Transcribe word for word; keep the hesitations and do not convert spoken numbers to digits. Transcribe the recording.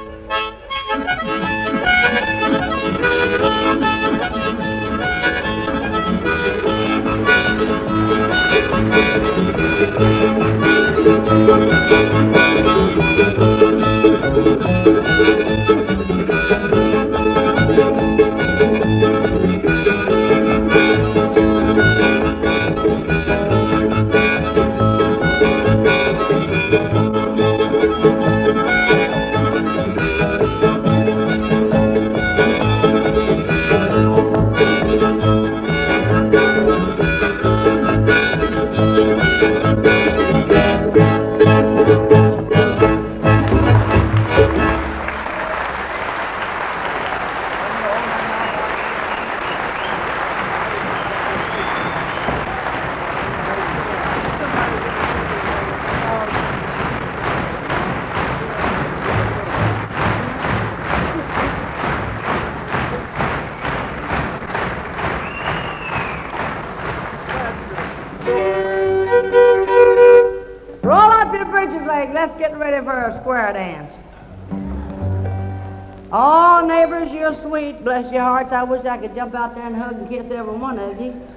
Let's get ready for a square dance. Oh, neighbors, you're sweet. Bless your hearts. I wish I could jump out there and hug and kiss every one of you.